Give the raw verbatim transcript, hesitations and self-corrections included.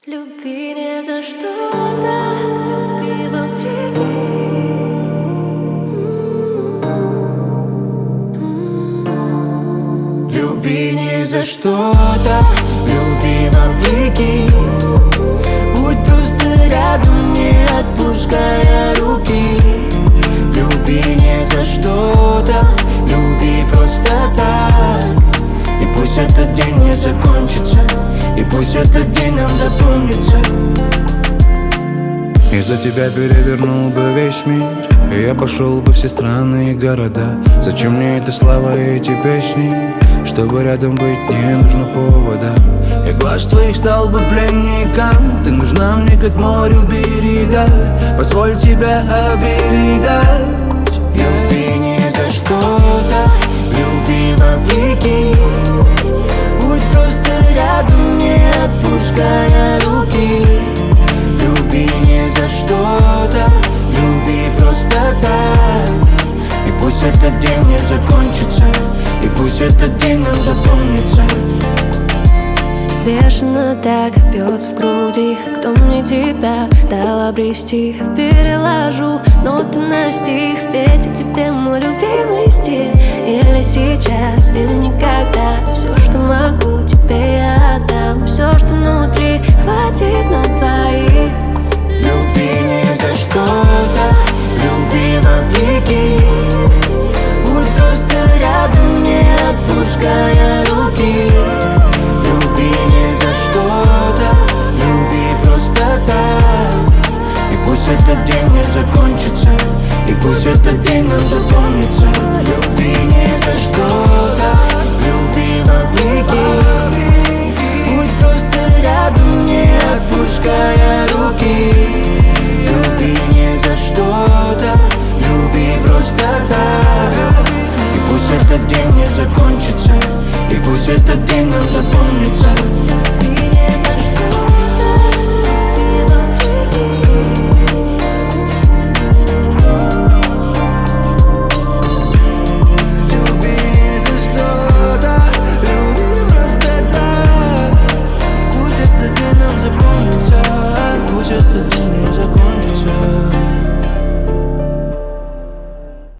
Люби не за что-то, люби вопреки. Люби не за что-то, люби вопреки. Будь просто рядом, не отпуская руки. Люби не за что-то, люби просто так. И пусть этот день не закончится, и пусть этот день нам запомнится. Из-за тебя перевернул бы весь мир, и я пошел бы все страны и города. Зачем мне эта слава и эти песни? Чтобы рядом быть, не нужно повода. Я глаз твоих стал бы пленником. Ты нужна мне, как морю берега. Позволь тебя оберегать. Люби не за что-то, люби вопреки. Будь просто рядом, не отпуская руки. Люби не за что-то, люби просто так. И пусть этот день не закончится, и пусть этот день нам запомнится. Бешено так бьется в груди. Кто мне тебя дал обрести? Переложу ноты на стих, петь о тебе мой любимый стиль. Или сейчас, или никогда. Все, что могу, тебе я отдам. Все, что внутри, хватит на двоих. Люби не за что-то, люби вопреки. Будь просто рядом, не отпуская руки. Люби не за что-то, люби просто так. И пусть этот день не закончится, и пусть этот день нам запомнится. Люби не за что-то, люби вопреки. Будь просто рядом, не отпуская руки. Люби не за что-то, люби просто так. И пусть этот день не закончится, и пусть этот день нам запомнится.